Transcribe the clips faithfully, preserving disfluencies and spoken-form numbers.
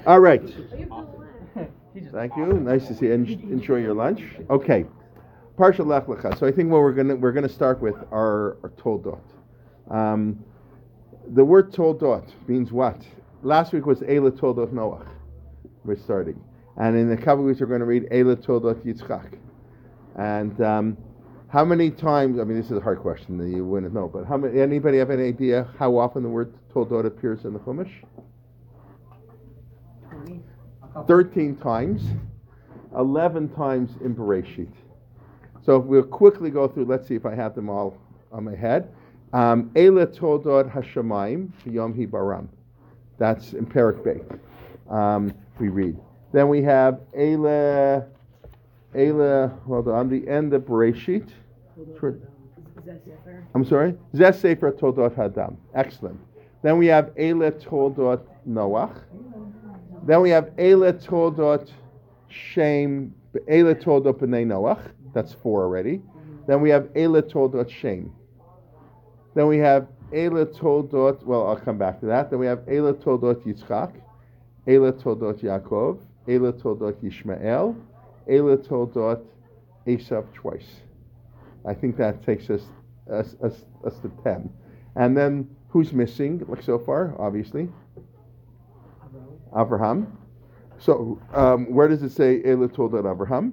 All right. Thank you. Nice to see you. Enjoy your lunch. Okay. Parsha Lech Lecha. So I think what we're gonna we're gonna start with our, our Toldot. Um, the word Toldot means what? Last week was Eila Toldot Noach. We're starting, and in a couple of weeks we're going to read Eila Toldot Yitzchak. And um, how many times? I mean, this is a hard question that you wouldn't know, but how many? Anybody have any idea how often the word Toldot appears in the Chumash? Thirteen times, eleven times in Bereshit. So we'll quickly go through. Let's see if I have them all on my head. Um, Eila Toldot Hashamayim Yom Hi Baram. That's in Perek Beit. Um, we read. Then we have Eila, Eila. Well, on the end of Bereshit. I'm sorry. Zeh Sefer Toldot Hadam. Excellent. Then we have Eila Toldot Noach. Then we have Eila Toldot Shem, Eila Toldot B'nai Noach. That's four already. Then we have Eila Toldot Shem. Then we have Eila Toldot, well, I'll come back to that. Then we have Eila Toldot Yitzchak, Eila Toldot Yaakov, Eila Toldot Yishmael, Eila Toldot Esav twice. I think that takes us, us, us, us to ten. And then who's missing, like so far, obviously? Avraham. So, um, where does it say Eila Toldot Avraham?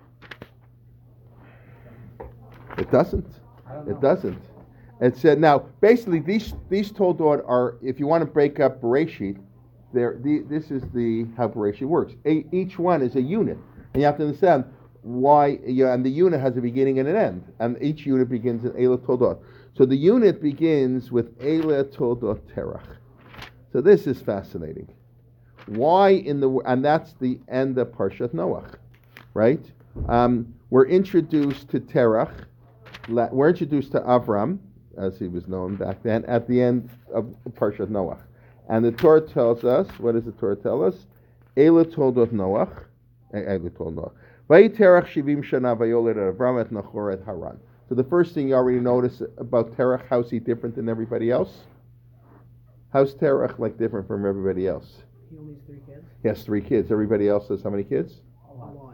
It doesn't. It doesn't. It said now. Basically, these these Toldot are. If you want to break up Bereshit, there. The, this is the how Bereshit works. A, each one is a unit, and you have to understand why. Yeah, and the unit has a beginning and an end, and each unit begins in Eila Toldot. So the unit begins with Eila Toldot Terach. So this is fascinating. Why in the and that's the end of Parshat Noach, right? Um, we're introduced to Terach. We're introduced to Avram, as he was known back then, at the end of Parshat Noach. And the Torah tells us, what does the Torah tell us? Eila Toldot Noach. Eila Toldot Noach. Vayiterach shivim shana vayoled Avram et Nachor et Haran. So the first thing you already notice about Terach, how's he different than everybody else? How's Terach like different from everybody else? He only has three kids. He has three kids. Everybody else has how many kids? A lot.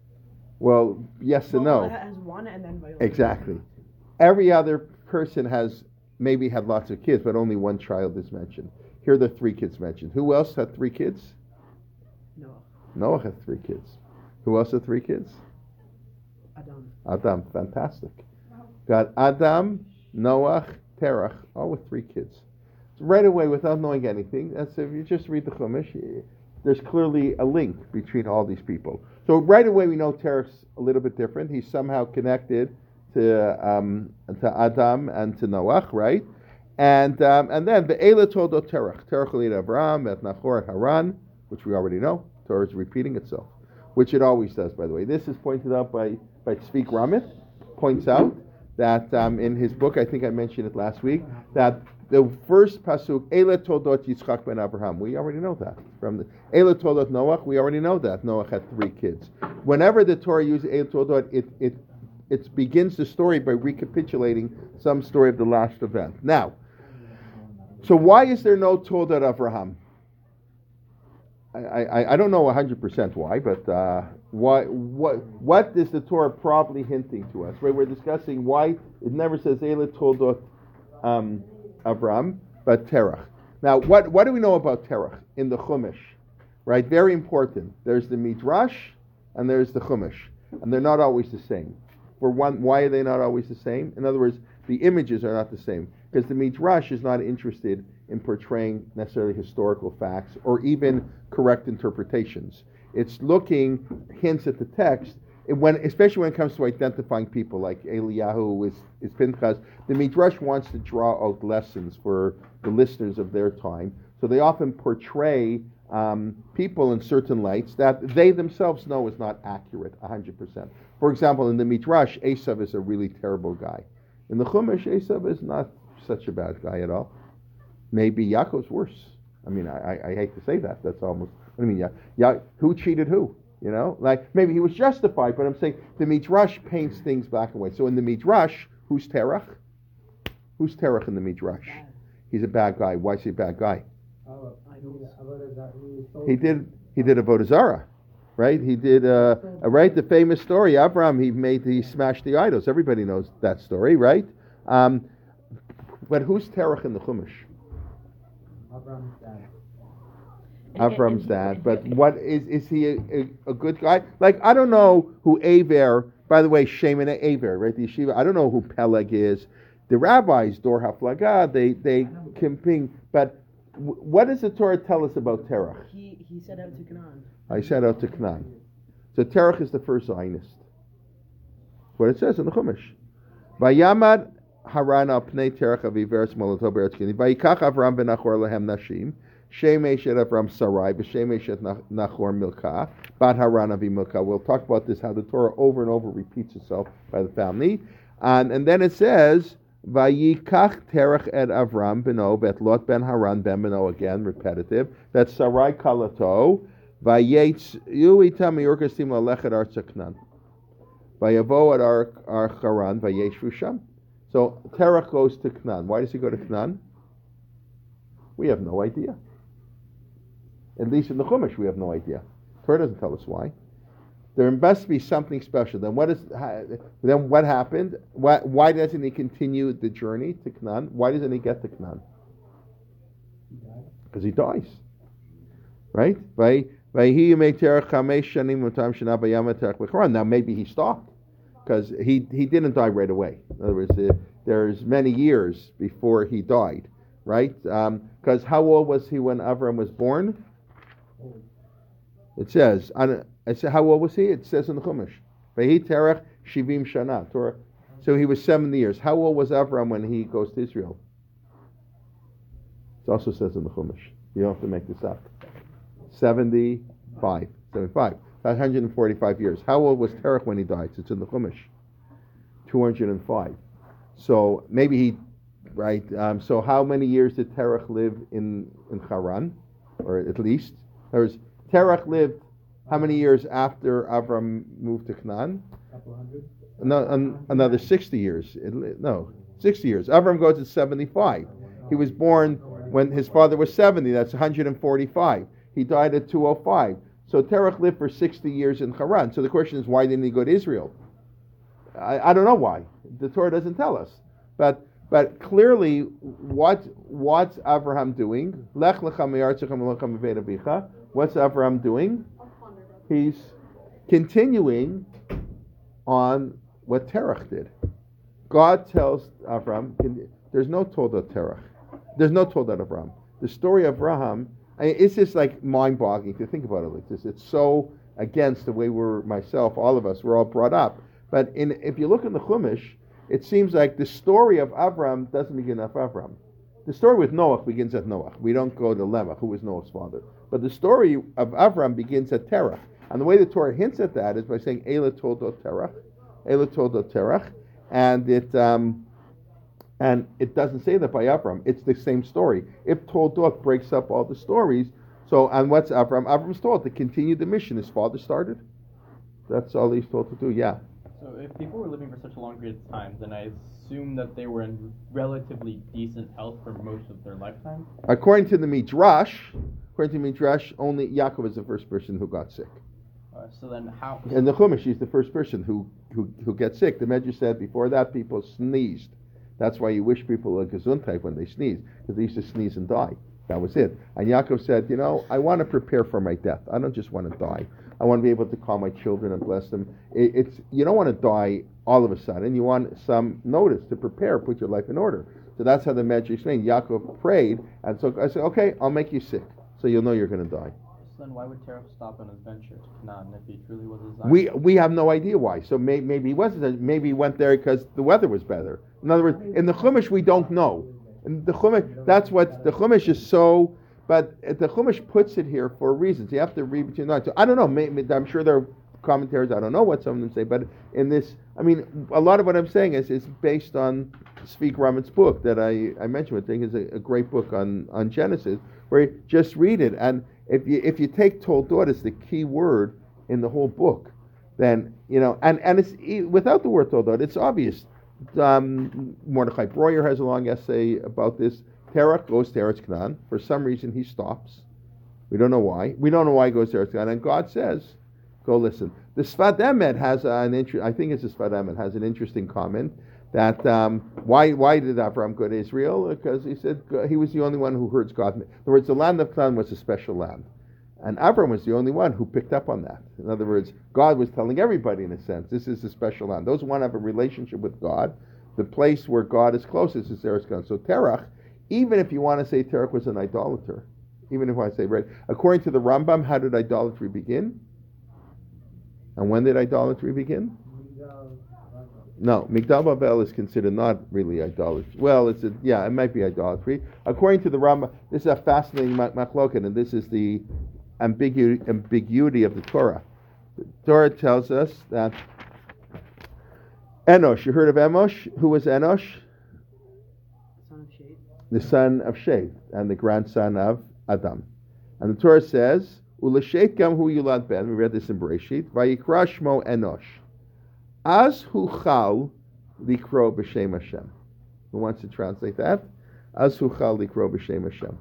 Well, yes and no. Has one and then Viola. Exactly. Every other person has maybe had lots of kids, but only one child is mentioned. Here are the three kids mentioned. Who else had three kids? Noah. Noah had three kids. Who else had three kids? Adam. Adam. Fantastic. Got Adam, Noah, Terach, all with three kids. Right away, without knowing anything, that's if you just read the Chumash, there's clearly a link between all these people. So right away, we know Terach's a little bit different. He's somehow connected to um, to Adam and to Noach, right? And um, and then the Eila Toldot Terach, Terach Elid Avraham, et Nachor et Haran, which we already know. Torah is repeating itself, which it always does, by the way. This is pointed out by by Tzvik Ramit, points out that um, in his book, I think I mentioned it last week, that the first pasuk, Eila Toldot Yitzchak ben Avraham, we already know that. From the Eila Toldot Noach, we already know that Noach had three kids. Whenever the Torah uses Eila Toldot, it it it begins the story by recapitulating some story of the last event. Now, so why is there no Toldot Avraham? I, I, I don't know one hundred percent why, but uh, why, what what is the Torah probably hinting to us? Right, we're discussing why it never says Eila Toldot um, Avram, but Terach. Now, what, what do we know about Terach in the Chumash? Right, very important. There's the Midrash and there's the Chumash, and they're not always the same. For one, why are they not always the same? In other words, the images are not the same because the Midrash is not interested in portraying necessarily historical facts or even correct interpretations. It's looking hints at the text. When, especially when it comes to identifying people like Eliyahu is, is Pinchas, the Midrash wants to draw out lessons for the listeners of their time. So they often portray um, people in certain lights that they themselves know is not accurate one hundred percent. For example, in the Midrash, Esav is a really terrible guy. In the Chumash, Esav is not such a bad guy at all. Maybe Yaakov's worse. I mean, I, I, I hate to say that. That's almost, what do you mean, yeah, yeah, who cheated who? You know, like maybe he was justified, but I'm saying the Midrash paints things black and white. So in the Midrash, who's Terach? Who's Terach in the Midrash? Bad. He's a bad guy. Why is he a bad guy? Oh, idols. He did. He did Avodah Zarah, right? He did. Uh, uh, right, the famous story. Abraham. He made. He smashed the idols. Everybody knows that story, right? Um, but who's Terach in the Chumash? Abraham's dad. Avram's dad. But what is is he a, a, a good guy? Like I don't know who Aver. By the way, Shimon and Aver, right? The yeshiva. I don't know who Peleg is. The rabbis, Dor Haflagah, they they comping. But w- what does the Torah tell us about Terach? He he set out to Canaan. I set out to Canaan. So Terach is the first Zionist. What it says in the Chumash. Vayamad Haran al pnei Terach aviveres molato beretz kini. Vayikach Avram ben Nachor lehem nashim. Shem eshet Avram Sarai. V'shem eshet Nachor Milcah. Bat Haran avi Milcah. We'll talk about this, how the Torah over and over repeats itself by the family. And, and then it says, Vayikach Terach et Avram beno bet Lot ben Haran ben beno, again, repetitive. That's Sarai kalato. Vayetz yu itam yorkasim lalechet ar tzaknan. Vayavo at ar ar Haran vayeshu sham. So Terach goes to Canaan. Why does he go to Canaan? We have no idea. At least in the Chumash, we have no idea. Torah doesn't tell us why. There must be something special. Then what is? Then what happened? Why, why doesn't he continue the journey to Canaan? Why doesn't he get to Canaan? Because he dies, right? Now maybe he stopped because he he didn't die right away. In other words, uh, there's many years before he died, right? Because um, how old was he when Avram was born? It says, I said, how old was he? It says in the Chumash, Vehi Terach Shivim Shana. Torah. So he was seventy years. How old was Avram when he goes to Israel? It also says in the Chumash. You don't have to make this up. seventy-five. seventy-five. one hundred forty-five years. How old was Terach when he died? It's in the Chumash. two hundred five. So maybe he, right? Um, so how many years did Terach live in, in Haran? Or at least? There was, Terach lived how many years after Avram moved to Canaan? Couple hundred. No, an, another sixty years. It, no, sixty years. Avram goes at seventy-five. He was born when his father was seventy. That's one hundred forty-five. He died at two hundred five. So Terach lived for sixty years in Haran. So the question is, why didn't he go to Israel? I, I don't know why. The Torah doesn't tell us. But but clearly, what what's Abraham doing? Lech lecha me'artzecha me'lechem b'veit avicha. What's Abraham doing? He's continuing on what Terach did. God tells Abraham, there's no Toldot Terach. There's no Toldot Abraham. The story of Abraham, I mean, it's just like mind-boggling to think about it like this. It's so against the way we're, myself, all of us, we're all brought up. But in, if you look in the Chumash, it seems like the story of Abraham doesn't begin at Abraham. The story with Noah begins at Noah. We don't go to Lemach, who was Noah's father. But the story of Abraham begins at Terach. And the way the Torah hints at that is by saying, Eila Toldot Terach. Eila Toldot Terach. And it um, and it doesn't say that by Abraham. It's the same story. If Toldot breaks up all the stories, so, and what's Abraham? Abraham's told to continue the mission his father started. That's all he's told to do, yeah. So if people were living for such a long period of time, then I assume that they were in relatively decent health for most of their lifetime? According to the Midrash, according to the Midrash, only Yaakov is the first person who got sick. Uh, so then how... In the Chumash, he's the first person who, who, who gets sick. The Medrash said before that people sneezed. That's why you wish people a gesundheit when they sneeze, because they used to sneeze and die. That was it. And Yaakov said, you know, I want to prepare for my death. I don't just want to die. I want to be able to call my children and bless them. It, it's you don't want to die all of a sudden. You want some notice to prepare, put your life in order. So that's how the Medrash explained. Yaakov prayed, and so I said, okay, I'll make you sick, so you'll know you're going to die. So then why would Terach stop on his venture to Canaan if he truly was a Zionist? We we have no idea why. So may, maybe he wasn't. Maybe he went there because the weather was better. In other words, in the Chumash we don't know. In the Chumash, that's what the Chumash is so. But the Chumash puts it here for reasons. You have to read between the lines. So I don't know. Maybe, I'm sure there are commentaries. I don't know what some of them say. But in this, I mean, a lot of what I'm saying is is based on Zvi Ramit's book that I, I mentioned. I think is a, a great book on, on Genesis, where you just read it. And if you if you take Toldot as the key word in the whole book, then you know, and, and it's without the word Toldot, it's obvious. Um, Mordechai Breuer has a long essay about this. Terach goes to Eretz Canaan. For some reason, he stops. We don't know why. We don't know why he goes to Eretz Canaan. And God says, go listen. The Sfat Emet has an interest. I think it's the Sfat Emet has an interesting comment that um, why why did Avram go to Israel? Because he said he was the only one who heard God. In other words, the land of Canaan was a special land, and Avram was the only one who picked up on that. In other words, God was telling everybody, in a sense, this is a special land. Those who want to have a relationship with God, the place where God is closest is Eretz Canaan. So Terach, even if you want to say Terach was an idolater, even if I say right, according to the Rambam, how did idolatry begin? And when did idolatry begin? No, Migdal Babel is considered not really idolatry. Well, it's a, yeah, it might be idolatry. According to the Rambam, this is a fascinating machloket, and this is the ambiguity, ambiguity of the Torah. The Torah tells us that Enosh, you heard of Enosh? Who was Enosh? Son of Shet. The son of Shet and the grandson of Adam. And the Torah says, Ulashet gam hu yulad ben, we read this in Bereshit, Vayikra shmo Enosh. As hu chal likro b'shem Hashem. Who wants to translate that? As hu chal likro b'shem Hashem.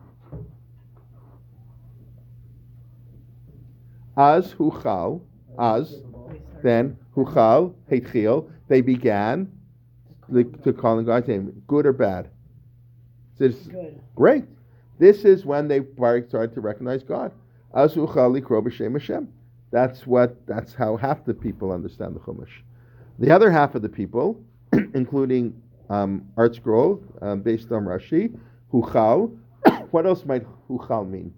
As hu chal, as, then hu chal, heitchil, they began to call in God's name. Good or bad? It's Good. Great. This is when they started to recognize God. As hu chal likro b'shem Hashem. That's what. That's how half the people understand the Chumash. The other half of the people, including um, Art Scroll, um, based on Rashi, Huchal. What else might Huchal mean?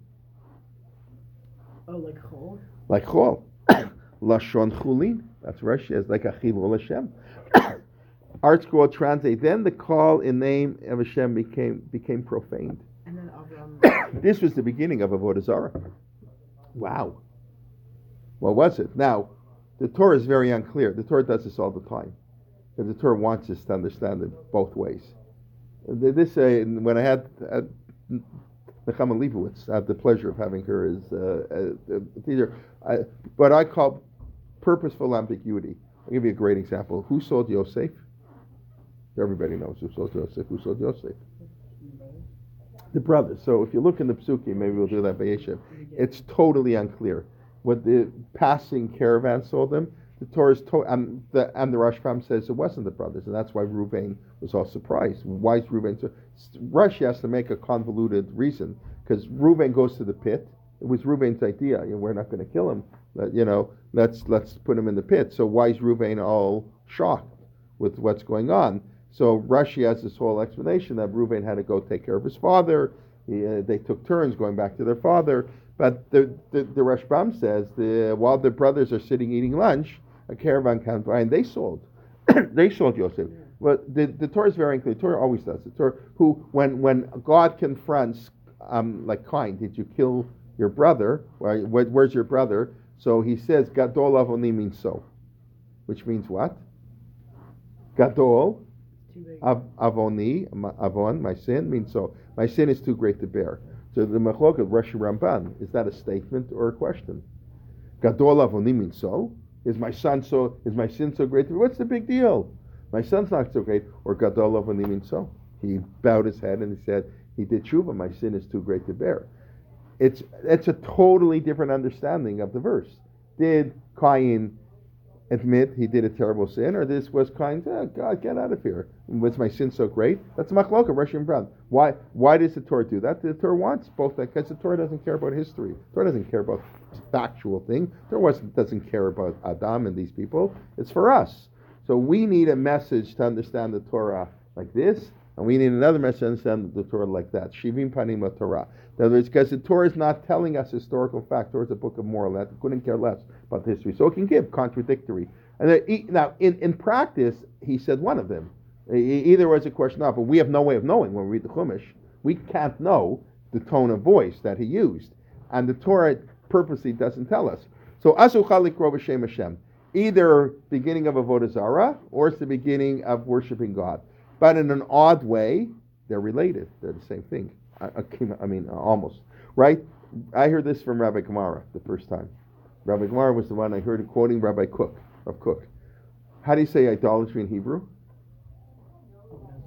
Oh, like Chol? Like Chol. Lashon Chulin. That's Rashi. It's like Achilul Hashem. Art Scroll translate. Then the call in name of Hashem became became profaned. And then Avram. This was the beginning of Avodah Zarah. Wow. What was it? Now, the Torah is very unclear. The Torah does this all the time. Because the Torah wants us to understand it both ways. This, uh, when I had uh, Nechama Leibowitz, I had the pleasure of having her as uh, a teacher, uh, what I call purposeful ambiguity. I'll give you a great example. Who sold Yosef? Everybody knows who sold Yosef. Who sold Yosef? The brothers. So if you look in the Psukim, maybe we'll do that by Yeshiv. It's totally unclear. What the passing caravan sold them, the Torah is to- and the and the Rashbam says it wasn't the brothers, and that's why Reuven was all surprised. Why is Reuven so? Rashi has to make a convoluted reason because Reuven goes to the pit. It was Reuven's idea. You know, we're not going to kill him. But, you know, let's let's put him in the pit. So why is Reuven all shocked with what's going on? So Rashi has this whole explanation that Reuven had to go take care of his father. He, uh, they took turns going back to their father. But the the, the Rashbam says the, while the brothers are sitting eating lunch, a caravan comes by and they sold, they sold Yosef. But the, the Torah is very clear. The Torah always does. The Torah, who when when God confronts um, like Cain, did you kill your brother? Where, where's your brother? So he says Gadol Avoni means so, which means what? Gadol av, Avoni Avon, my sin means so. My sin is too great to bear. So the Machlok of Rashi Ramban, is that a statement or a question? Gadol Avoni means so. Is my son so? Is my sin so great? What's the big deal? My son's not so great. Or Gadol Avoni means so. He bowed his head and he said, he did tshuva. My sin is too great to bear. It's it's a totally different understanding of the verse. Did Cain admit he did a terrible sin, or this was Cain? Oh, God, get out of here. Was my sin so great? That's Machlok of Rashi and Brown. Why? Why does the Torah do that? The Torah wants both that because the Torah doesn't care about history. The Torah doesn't care about factual thing. The Torah doesn't care about Adam and these people. It's for us. So we need a message to understand the Torah like this, and we need another message to understand the Torah like that. Shivim panim Torah. In other words, because the Torah is not telling us historical fact. The Torah is a book of moral. That couldn't care less about the history. So it can give contradictory. And then, now, in, in practice, he said one of them. Either was a question of, but we have no way of knowing when we read the Chumash. We can't know the tone of voice that he used. And the Torah purposely doesn't tell us. So, Asu Chalik Ro B'Shem Hashem. Either beginning of Avodah Zarah, or it's the beginning of worshiping God. But in an odd way, they're related. They're the same thing. I, I mean, almost. Right? I heard this from Rabbi Gemara the first time. Rabbi Gemara was the one I heard quoting Rabbi Cook, of Cook. How do you say idolatry in Hebrew?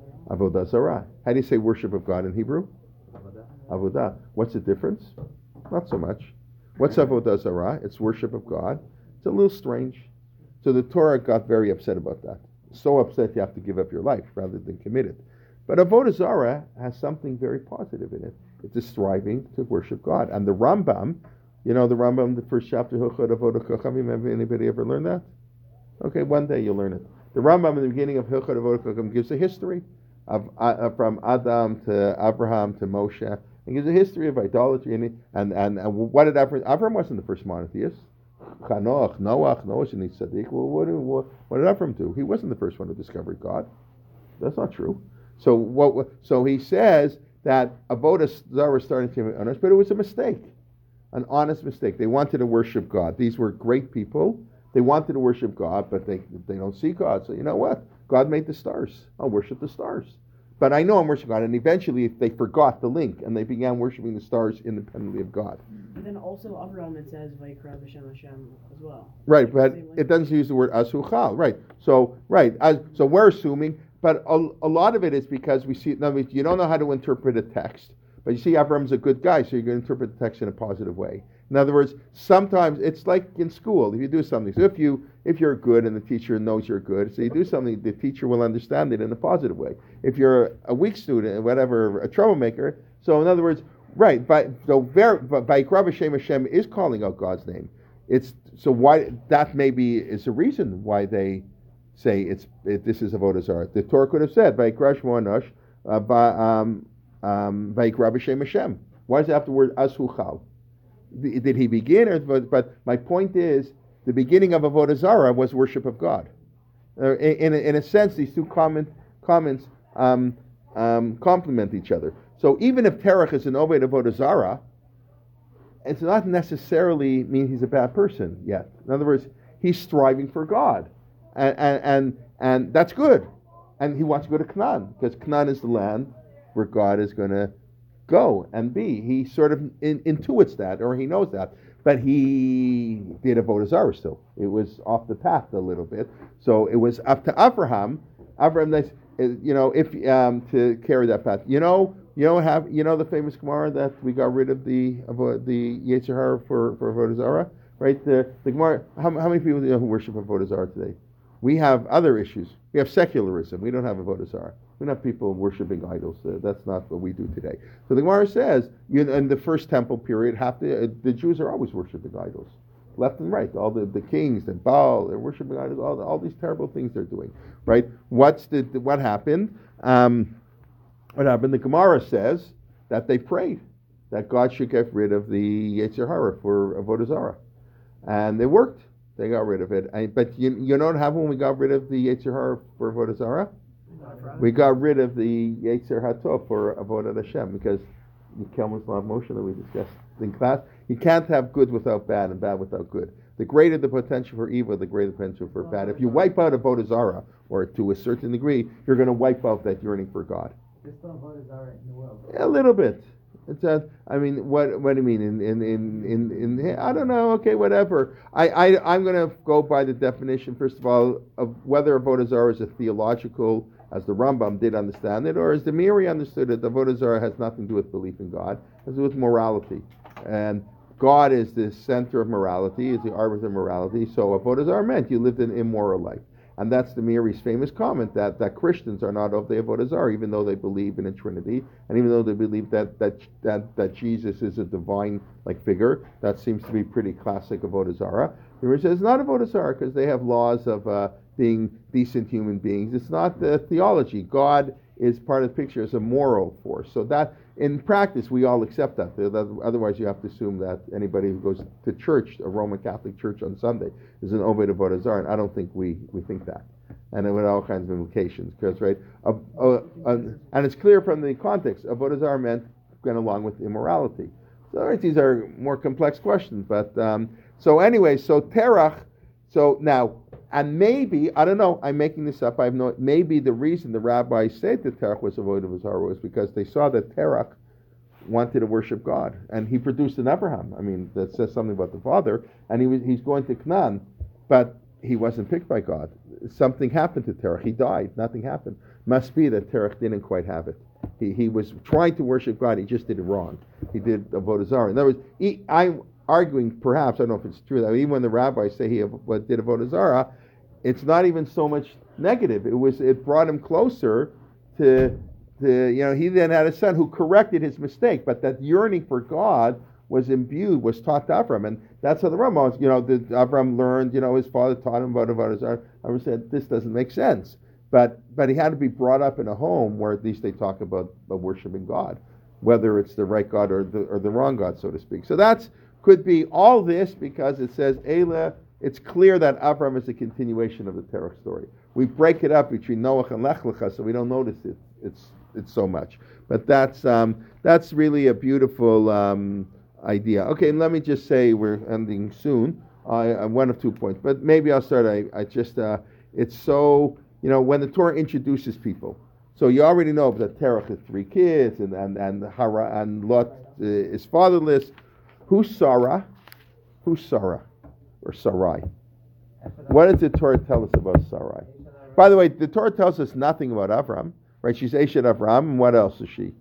Avodah Zarah. How do you say worship of God in Hebrew? Avodah. What's the difference? not so much. What's Avodah Zarah? It's worship of God. It's a little strange. So the Torah got very upset about that. So upset you have to give up your life rather than commit it. But Avodah Zarah has something very positive in it. It's a striving to worship God. And the Rambam, you know the Rambam, the first chapter, Hilchot Avodah Chachamim, anybody ever learn that? Okay, one day you'll learn it. The Rambam in the beginning of Hilchot Avodah Chachamim gives a history of uh, from Adam to Abraham to Moshe. He gives a history of idolatry. And, and, and, and what did Abraham, Abraham wasn't the first monotheist. Chanoach, Noach, Noach, and Tzaddik. Well, what, what, what did Abraham do? He wasn't the first one who discovered God. That's not true. So what? So he says that Avodah Zarah started to be honest, but it was a mistake, an honest mistake. They wanted to worship God. These were great people. They wanted to worship God, but they they don't see God. So you know what? God made the stars. I'll worship the stars. But I know I'm worshiping God. And eventually they forgot the link, and they began worshiping the stars independently of God. But then also Avraham it says Vayikra b'Shem Hashem as well. Right, but it doesn't use the word asuchal. Right. So right. As, so we're assuming. But a, a lot of it is because we see, in other words, you don't know how to interpret a text. But you see, Abraham's a good guy, so you're going to interpret the text in a positive way. In other words, sometimes it's like in school. If you do something, so if you if you're good and the teacher knows you're good, so you do something, the teacher will understand it in a positive way. If you're a weak student, whatever, a troublemaker, so in other words, right? By so very, by B'Shem Hashem is calling out God's name. It's so why that maybe is a reason why they say it's it, this is Avodah Zarah. The Torah could have said Vayikra Shmo Anosh, um um Vayikra B'Shem Hashem. Why does it have the word Asuchal? Did he begin? Or, but, but my point is, the beginning of Avodah Zarah was worship of God. Uh, in, in, in a sense, these two comment, comments um, um, complement each other. So even if Terach is an Oved Avodah Zarah, it's not necessarily mean he's a bad person yet. In other words, he's striving for God. And, and, and, and that's good. And he wants to go to Canaan, because Canaan is the land where God is going to go and be. He sort of in, intuits that, or he knows that, but he did Avodah Zarah still. It was off the path a little bit. So it was up to Abraham. Abraham, you know, if um, to carry that path. You know, you know, have you know the famous Gemara that we got rid of the of the Yetzer Hara for for Avodah Zarah, right? The the Gemara. How, how many people do you know who worship Avodah Zarah today? We have other issues. We have secularism. We don't have Avodah Zarah. We don't have people worshiping idols. Uh, that's not what we do today. So the Gemara says, you know, in the first temple period, half the, uh, the Jews are always worshiping idols, left and right. All the, the kings and Baal, they're worshiping idols. All, the, all these terrible things they're doing, right? What's the, the what happened? Um, what happened? The Gemara says that they prayed that God should get rid of the Yetzer Hara for Avodah Zarah, and it worked. They got rid of it. I, but you, you know what happened when we got rid of the Yetzer Hara for Avodah Zarah? We got rid of the Yetzer Hatov for Avodah Hashem, because the Kelman Slav motion that we discussed in class, you can't have good without bad and bad without good. The greater the potential for evil, the greater the potential for bad. If you wipe out Avodah Zarah, or to a certain degree, you're going to wipe out that yearning for God. There's still Avodah Zarah in the world. A little bit. It's a, I mean, what what do you mean? In in, in, in, in I don't know. Okay, whatever. I, I I'm going to go by the definition first of all of whether Avodah Zarah is a theological, as the Rambam did understand it, or as the Meiri understood it. Avodah Zarah has nothing to do with belief in God. It has to do with morality, and God is the center of morality, is the arbiter of morality. So Avodah Zarah meant you lived an immoral life. And that's the Meiri's famous comment that, that Christians are not of the Avodah Zarah, even though they believe in a Trinity, and even though they believe that that that, that Jesus is a divine like figure. That seems to be pretty classic Avodah Zarah. The Meiri says it's not Avodah Zarah because they have laws of uh, being decent human beings. It's not the theology. God is part of the picture as a moral force. So that in practice we all accept that. Otherwise you have to assume that anybody who goes to church, a Roman Catholic church on Sunday, is an Oved Avodah Zarah, and I don't think we, we think that. And it with all kinds of implications, because right, uh, uh, uh, and it's clear from the context. Avodah Zarah meant going along with immorality. So right, these are more complex questions, but um, so anyway, so Terach. So now, and maybe I don't know. I'm making this up. I have no. Maybe the reason the rabbis said that Terach was Avodah Zarah was because they saw that Terach wanted to worship God, and he produced an Abraham. I mean, that says something about the father, and he was he's going to Canaan, but he wasn't picked by God. Something happened to Terach. He died. Nothing happened. Must be that Terach didn't quite have it. He he was trying to worship God. He just did it wrong. He did avodah zarah. In other words, he, I'm arguing, perhaps I don't know if it's true that even when the rabbis say he av- did avodah zarah, it's not even so much negative. It was it brought him closer to to you know. He then had a son who corrected his mistake, but that yearning for God was imbued, was taught to Avram, and that's how the Rambam, you know, the, Avram learned, you know, his father taught him about avodah zarah. Avram said, this doesn't make sense. But but he had to be brought up in a home where at least they talk about, about worshiping God, whether it's the right God or the or the wrong God, so to speak. So that's could be all this because it says Elah. It's clear that Avram is a continuation of the Terach story. We break it up between Noach and Lech Lecha, so we don't notice it. It's it's so much. But that's um, that's really a beautiful um, idea. Okay, and let me just say we're ending soon. I uh, one of two points, but maybe I'll start. I, I just uh, it's so you know when the Torah introduces people. So you already know that Terach has three kids, and and and Hara and Lot uh, is fatherless. Who's Sarah? Who's Sarah? Or Sarai? What does the Torah tell us about Sarai? By the way, the Torah tells us nothing about Avram, right? She's Eshet Avram, and what else is she?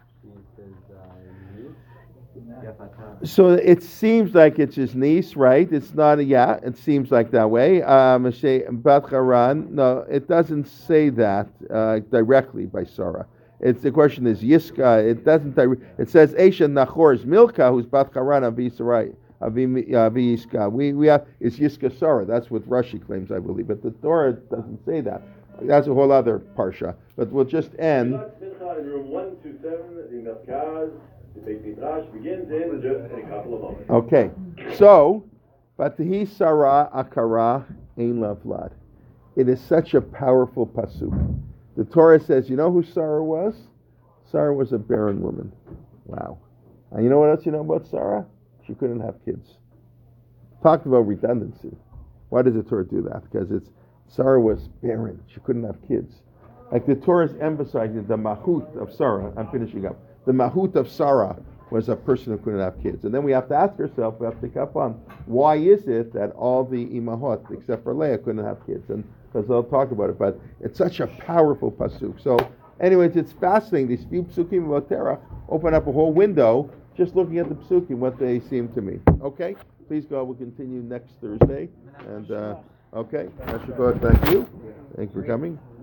So it seems like it's his niece, right? It's not a, yeah, it seems like that way. Um, say Bat Haran, no, it doesn't say that uh, directly by Sarah. It's the question is Yiska. It doesn't. Dire- it says Eshet Nachor is Milka, who's Bat Haran Avi Sarai. Avi Avi Yiska. We we have is Yiska Sarah. That's what Rashi claims, I believe. But the Torah doesn't say that. That's a whole other parsha. But we'll just end. In room one two seven in Merkaz, the Beit Midrash begins in just in a couple of moments. Okay, so, Vatihi Sarah Akara Ein Lavlad. It is such a powerful pasuk. The Torah says, you know who Sarah was? Sarah was a barren woman. Wow. And you know what else you know about Sarah? She couldn't have kids. Talked about redundancy. Why does the Torah do that? Because it's Sarah was barren. She couldn't have kids. Like the Torah is emphasizing the mahut of Sarah. I'm finishing up. The mahut of Sarah was a person who couldn't have kids. And then we have to ask ourselves, we have to cap on, why is it that all the imahot, except for Leah, couldn't have kids? And because they'll talk about it, but it's such a powerful pasuk. So, anyways, it's fascinating. These few psukim about Terach open up a whole window just looking at the psukim, what they seem to me. Okay? Please God, we'll continue next Thursday. And, uh, okay. Thank you. Thank you for coming.